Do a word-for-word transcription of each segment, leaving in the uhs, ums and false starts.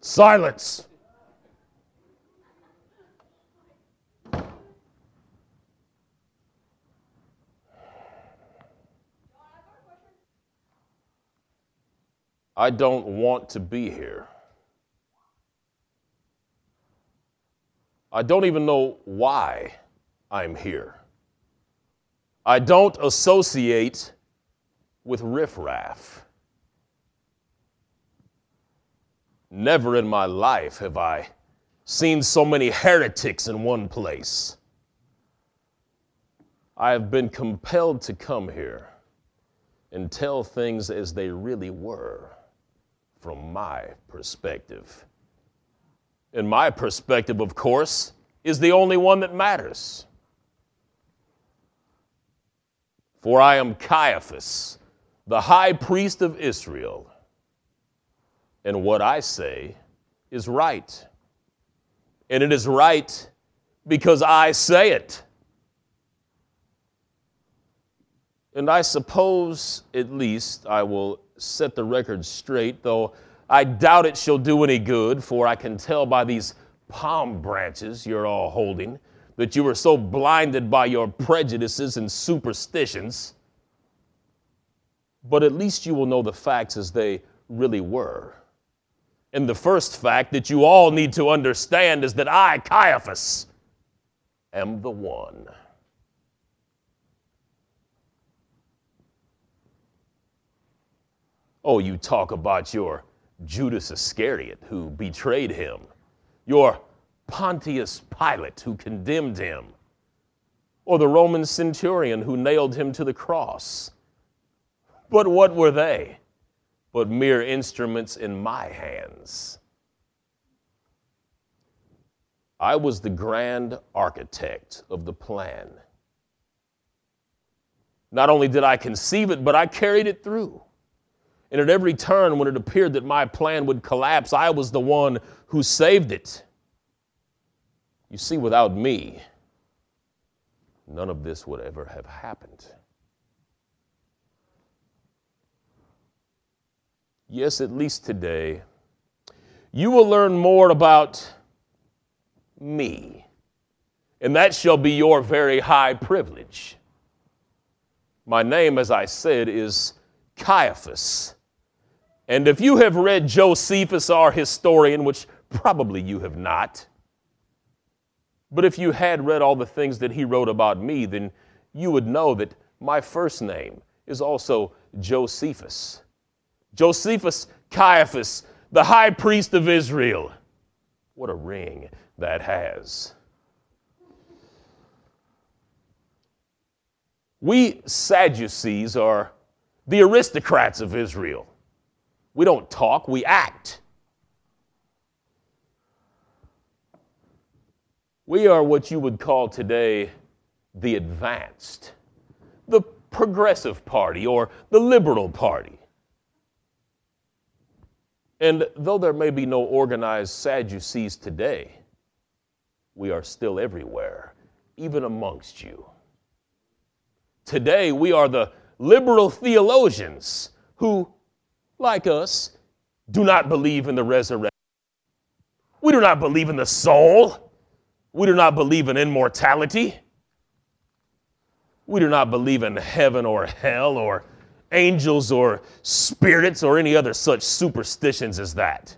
Silence. I don't want to be here. I don't even know why I'm here. I don't associate with riffraff. Never in my life have I seen so many heretics in one place. I have been compelled to come here and tell things as they really were from my perspective. And my perspective, of course, is the only one that matters. For I am Caiaphas, the high priest of Israel, and what I say is right. And it is right because I say it. And I suppose, at least, I will set the record straight, though I doubt it shall do any good, for I can tell by these palm branches you're all holding that you are so blinded by your prejudices and superstitions. But at least you will know the facts as they really were. And the first fact that you all need to understand is that I, Caiaphas, am the one. Oh, you talk about your Judas Iscariot who betrayed him, your Pontius Pilate who condemned him, or the Roman centurion who nailed him to the cross. But what were they but mere instruments in my hands? I was the grand architect of the plan. Not only did I conceive it, but I carried it through. And at every turn when it appeared that my plan would collapse, I was the one who saved it. You see, without me, none of this would ever have happened. Yes, at least today, you will learn more about me, and that shall be your very high privilege. My name, as I said, is Caiaphas. And if you have read Josephus, our historian, which probably you have not, but if you had read all the things that he wrote about me, then you would know that my first name is also Josephus. Josephus Caiaphas, the high priest of Israel. What a ring that has. We Sadducees are the aristocrats of Israel. We don't talk, we act. We are what you would call today the advanced, the progressive party, or the liberal party. And though there may be no organized Sadducees today, we are still everywhere, even amongst you. Today, we are the liberal theologians who, like us, do not believe in the resurrection. We do not believe in the soul. We do not believe in immortality. We do not believe in heaven or hell or angels or spirits or any other such superstitions as that.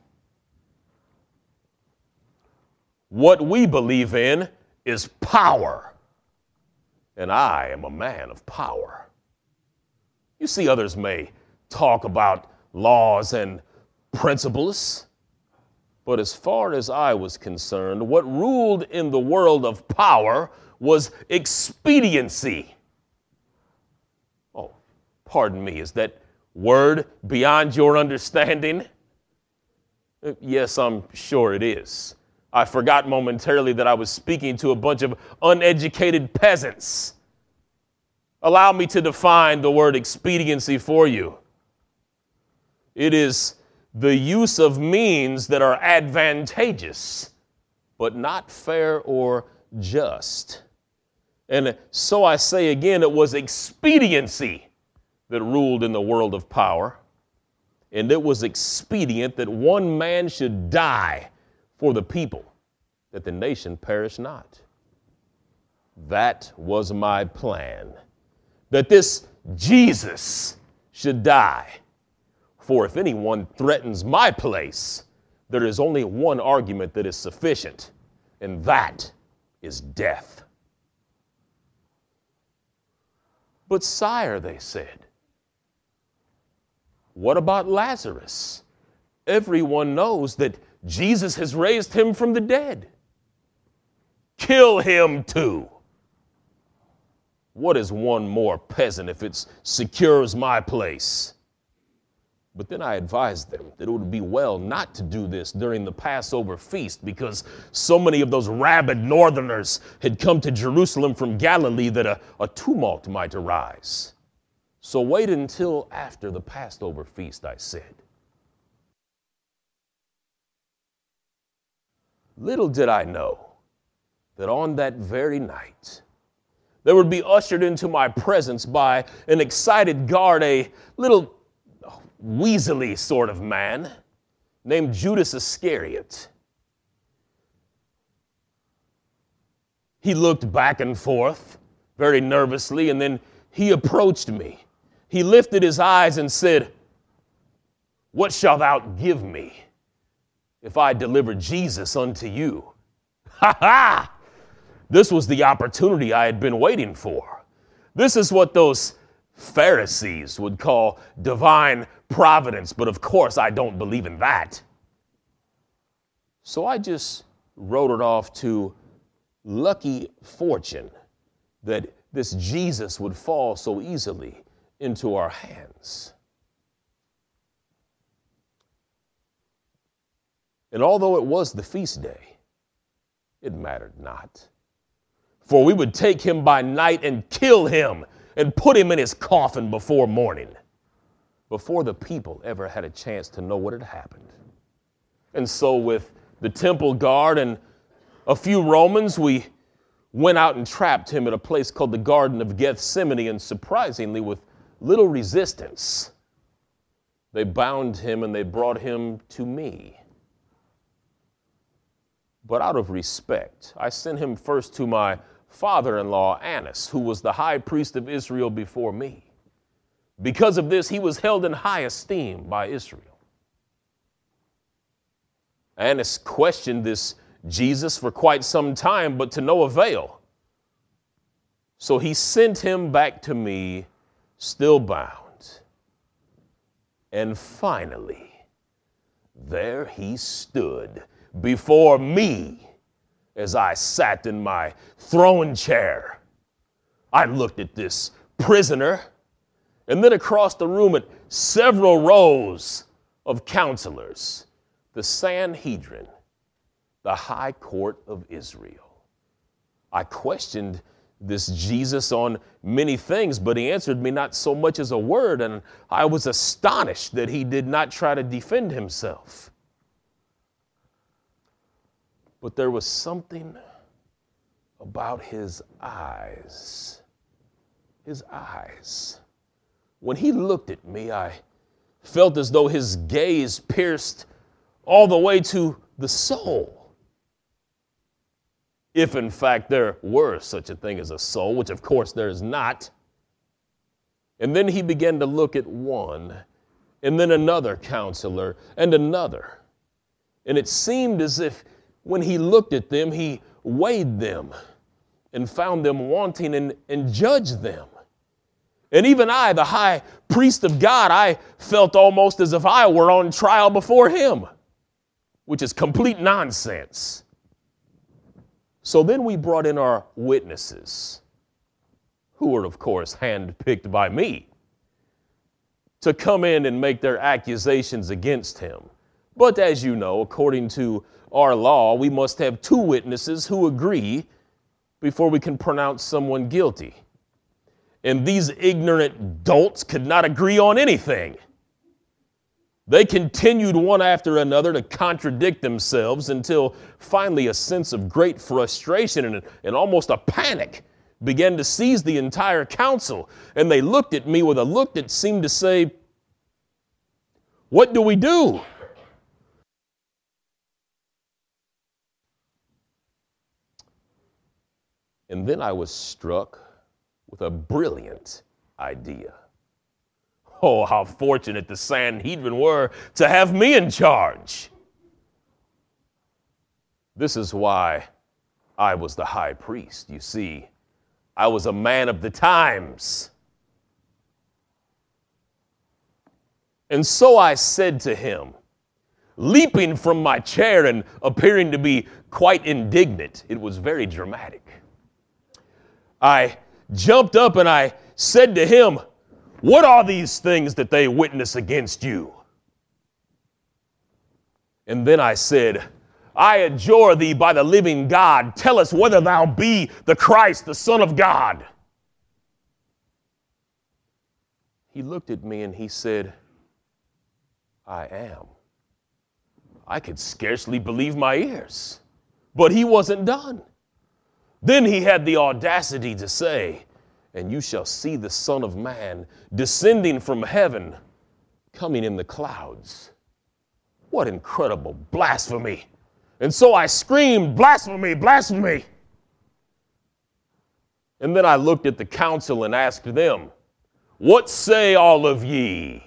What we believe in is power, and I am a man of power. You see, others may talk about laws and principles, but as far as I was concerned, what ruled in the world of power was expediency. Oh, pardon me, is that word beyond your understanding? Yes, I'm sure it is. I forgot momentarily that I was speaking to a bunch of uneducated peasants. Allow me to define the word expediency for you. It is the use of means that are advantageous, but not fair or just. And so I say again, it was expediency that ruled in the world of power. and it was expedient that one man should die for the people, that the nation perish not. That was my plan, that this Jesus should die. For if anyone threatens my place, there is only one argument that is sufficient, and that is death. But sire, they said, what about Lazarus? Everyone knows that Jesus has raised him from the dead. Kill him too. What is one more peasant if it secures my place? But then I advised them that it would be well not to do this during the Passover feast, because so many of those rabid northerners had come to Jerusalem from Galilee that a, a tumult might arise. So wait until after the Passover feast, I said. Little did I know that on that very night, there would be ushered into my presence by an excited guard, a little weaselly sort of man named Judas Iscariot. He looked back and forth very nervously, and then he approached me. He lifted his eyes and said, "What shalt thou give me if I deliver Jesus unto you?" Ha ha! This was the opportunity I had been waiting for. This is what those Pharisees would call divine providence, but of course I don't believe in that. So I just wrote it off to lucky fortune that this Jesus would fall so easily into our hands. And although it was the feast day, it mattered not. For we would take him by night and kill him and put him in his coffin before morning, before the people ever had a chance to know what had happened. And so with the temple guard and a few Romans, we went out and trapped him at a place called the Garden of Gethsemane, and surprisingly, with little resistance, they bound him and they brought him to me. But out of respect, I sent him first to my father-in-law, Annas, who was the high priest of Israel before me. Because of this, he was held in high esteem by Israel. Annas questioned this Jesus for quite some time, but to no avail. So he sent him back to me, still bound. And finally, there he stood before me as I sat in my throne chair. I looked at this prisoner, and then across the room at several rows of counselors, the Sanhedrin, the high court of Israel. I questioned this Jesus on many things, but he answered me not so much as a word, and I was astonished that he did not try to defend himself. But there was something about his eyes. His eyes. When he looked at me, I felt as though his gaze pierced all the way to the soul. If in fact there were such a thing as a soul, which of course there is not. And then he began to look at one, and then another counselor, and another. And it seemed as if when he looked at them, he weighed them and found them wanting and, and judged them. And even I, the high priest of God, I felt almost as if I were on trial before him, which is complete nonsense. So then we brought in our witnesses, who were, of course, handpicked by me, to come in and make their accusations against him. But as you know, according to our law, we must have two witnesses who agree before we can pronounce someone guilty. And these ignorant dolts could not agree on anything. They continued one after another to contradict themselves until finally a sense of great frustration and, and almost a panic began to seize the entire council. And they looked at me with a look that seemed to say, What do we do? And then I was struck with a brilliant idea. Oh, how fortunate the Sanhedrin were to have me in charge. This is why I was the high priest. You see, I was a man of the times. And so I said to him, leaping from my chair and appearing to be quite indignant, it was very dramatic. I jumped up and I said to him, what are these things that they witness against you? And then I said, I adjure thee by the living God, tell us whether thou be the Christ, the Son of God. He looked at me and he said, I am. I could scarcely believe my ears, but he wasn't done. Then he had the audacity to say, and you shall see the Son of Man descending from heaven, coming in the clouds. What incredible blasphemy. And so I screamed, blasphemy, blasphemy. And then I looked at the council and asked them, what say all of ye?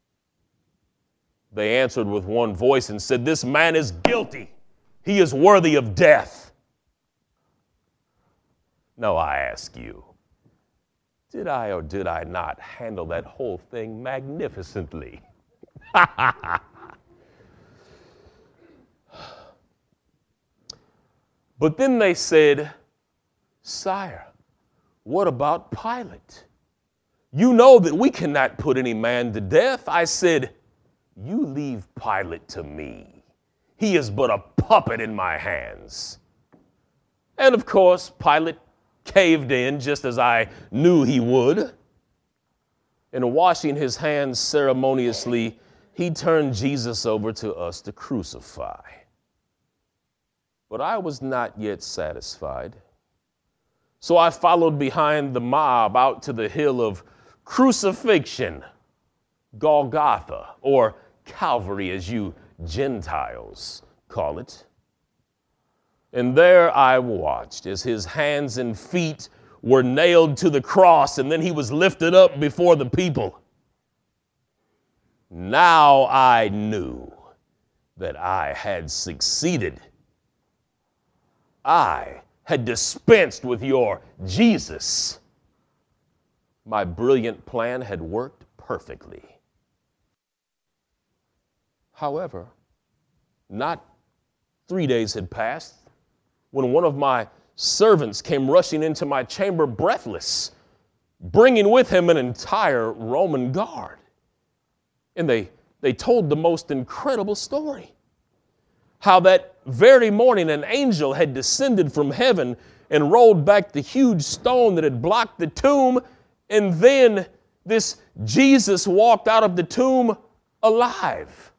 They answered with one voice and said, this man is guilty. He is worthy of death. Now I ask you, did I or did I not handle that whole thing magnificently? But then they said, Sire, what about Pilate? You know that we cannot put any man to death. I said, you leave Pilate to me. He is but a puppet in my hands. And of course, Pilate caved in just as I knew he would. And washing his hands ceremoniously, he turned Jesus over to us to crucify. But I was not yet satisfied. So I followed behind the mob out to the hill of crucifixion, Golgotha, or Calvary as you Gentiles call it. And there I watched as his hands and feet were nailed to the cross, and then he was lifted up before the people. Now I knew that I had succeeded. I had dispensed with your Jesus. My brilliant plan had worked perfectly. However, not three days had passed when one of my servants came rushing into my chamber breathless, bringing with him an entire Roman guard. And they, they told the most incredible story. How that very morning an angel had descended from heaven and rolled back the huge stone that had blocked the tomb, and then this Jesus walked out of the tomb alive.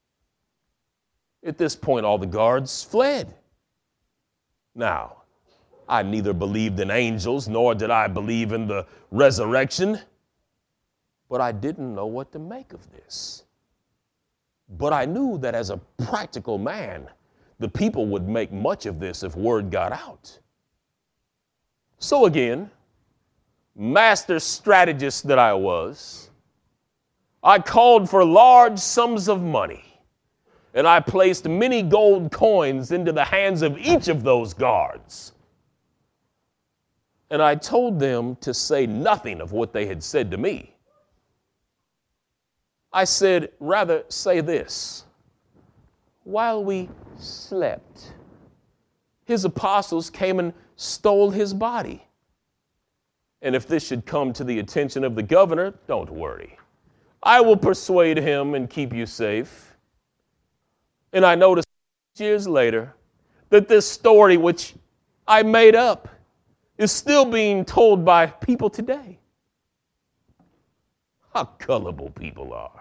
At this point, all the guards fled. Now, I neither believed in angels nor did I believe in the resurrection, but I didn't know what to make of this. But I knew that as a practical man, the people would make much of this if word got out. So again, master strategist that I was, I called for large sums of money, and I placed many gold coins into the hands of each of those guards. And I told them to say nothing of what they had said to me. I said, rather say this: while we slept, his apostles came and stole his body. And if this should come to the attention of the governor, don't worry. I will persuade him and keep you safe. And I noticed years later that this story, which I made up, is still being told by people today. How gullible people are.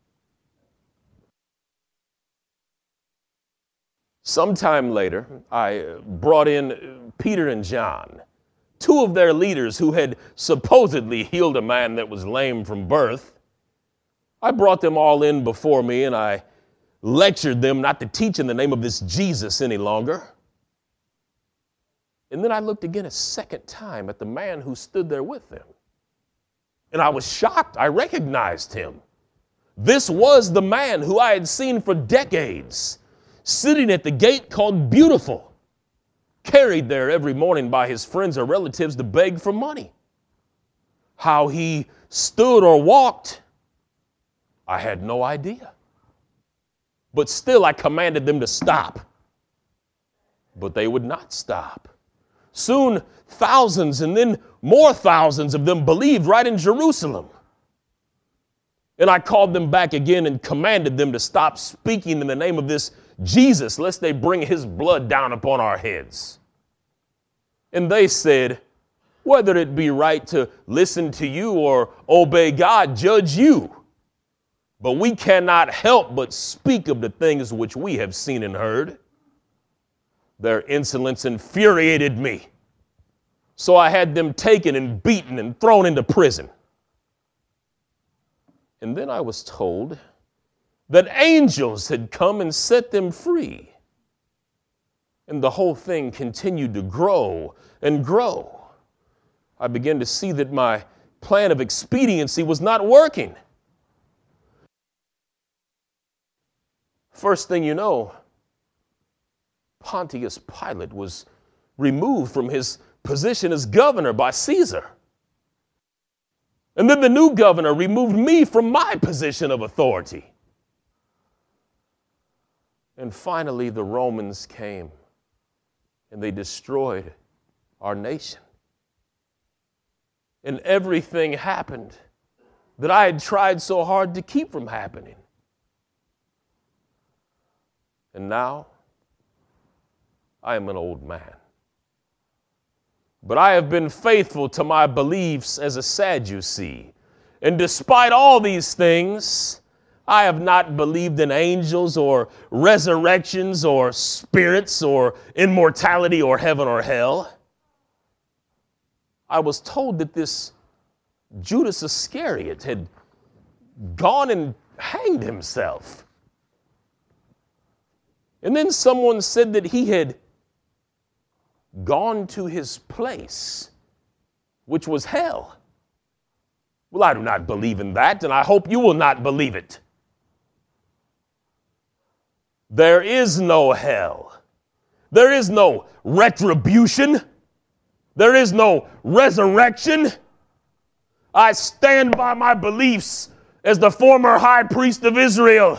Sometime later, I brought in Peter and John, two of their leaders who had supposedly healed a man that was lame from birth. I brought them all in before me and I lectured them not to teach in the name of this Jesus any longer. And then I looked again a second time at the man who stood there with them. And I was shocked. I recognized him. This was the man who I had seen for decades, sitting at the gate called Beautiful, carried there every morning by his friends or relatives to beg for money. How he stood or walked, I had no idea. But still I commanded them to stop. But they would not stop. Soon thousands and then more thousands of them believed right in Jerusalem. And I called them back again and commanded them to stop speaking in the name of this Jesus, lest they bring his blood down upon our heads. And they said, whether it be right to listen to you or obey God, judge you. But we cannot help but speak of the things which we have seen and heard. Their insolence infuriated me. So I had them taken and beaten and thrown into prison. And then I was told that angels had come and set them free. And the whole thing continued to grow and grow. I began to see that my plan of expediency was not working. First thing you know, Pontius Pilate was removed from his position as governor by Caesar. And then the new governor removed me from my position of authority. And finally, the Romans came and they destroyed our nation. And everything happened that I had tried so hard to keep from happening. And now, I am an old man. But I have been faithful to my beliefs as a Sadducee. And despite all these things, I have not believed in angels or resurrections or spirits or immortality or heaven or hell. I was told that this Judas Iscariot had gone and hanged himself. And then someone said that he had gone to his place, which was hell. Well, I do not believe in that, and I hope you will not believe it. There is no hell. There is no retribution. There is no resurrection. I stand by my beliefs as the former high priest of Israel.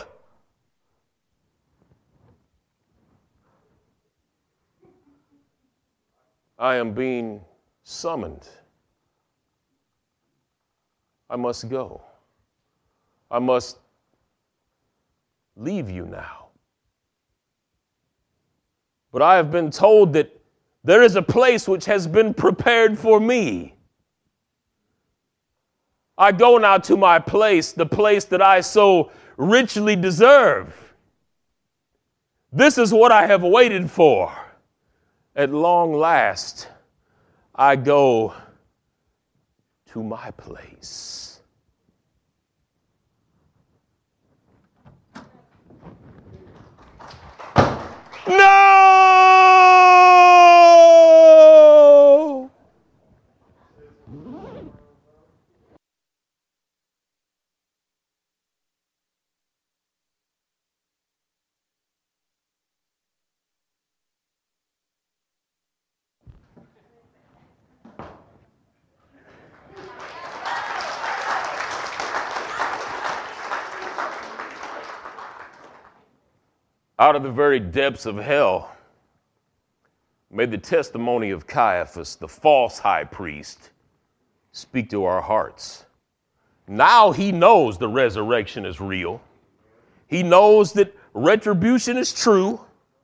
I am being summoned. I must go. I must leave you now. But I have been told that there is a place which has been prepared for me. I go now to my place, the place that I so richly deserve. This is what I have waited for. At long last, I go to my place. No! Out of the very depths of hell, may the testimony of Caiaphas, the false high priest, speak to our hearts. Now he knows the resurrection is real. He knows that retribution is true.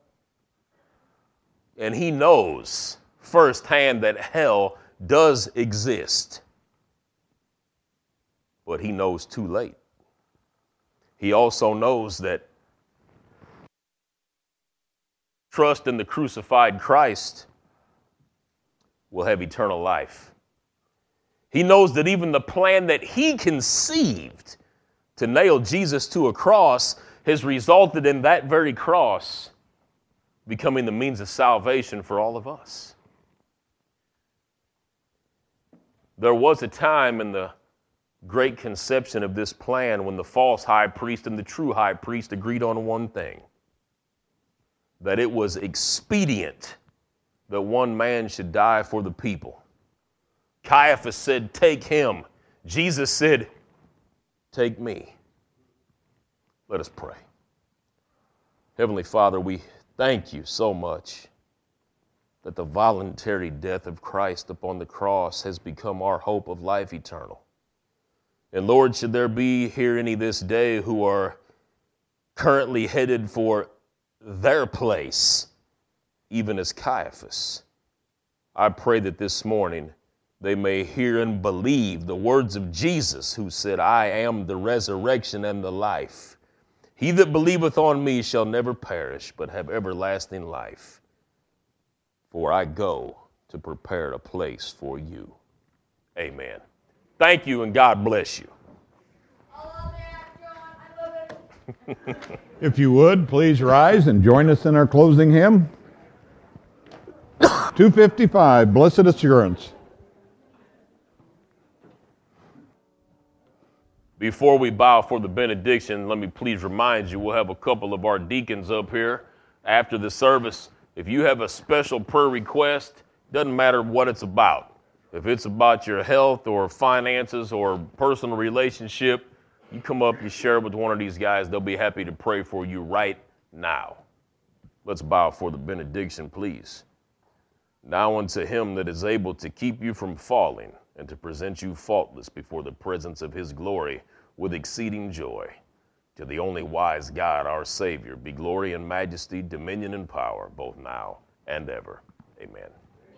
And he knows firsthand that hell does exist. But he knows too late. He also knows that trust in the crucified Christ will have eternal life. He knows that even the plan that he conceived to nail Jesus to a cross has resulted in that very cross becoming the means of salvation for all of us. There was a time in the great conception of this plan when the false high priest and the true high priest agreed on one thing, that it was expedient that one man should die for the people. Caiaphas said, "Take him." Jesus said, "Take me." Let us pray. Heavenly Father, we thank you so much that the voluntary death of Christ upon the cross has become our hope of life eternal. And Lord, should there be here any this day who are currently headed for their place, even as Caiaphas, I pray that this morning they may hear and believe the words of Jesus, who said, "I am the resurrection and the life. He that believeth on me shall never perish, but have everlasting life. For I go to prepare a place for you." Amen. Thank you, and God bless you. If you would, please rise and join us in our closing hymn. two fifty-five, Blessed Assurance. Before we bow for the benediction, let me please remind you, we'll have a couple of our deacons up here after the service. If you have a special prayer request, doesn't matter what it's about. If it's about your health or finances or personal relationship, you come up, you share it with one of these guys. They'll be happy to pray for you right now. Let's bow for the benediction, please. Now unto him that is able to keep you from falling and to present you faultless before the presence of his glory with exceeding joy. To the only wise God, our Savior, be glory and majesty, dominion and power, both now and ever. Amen.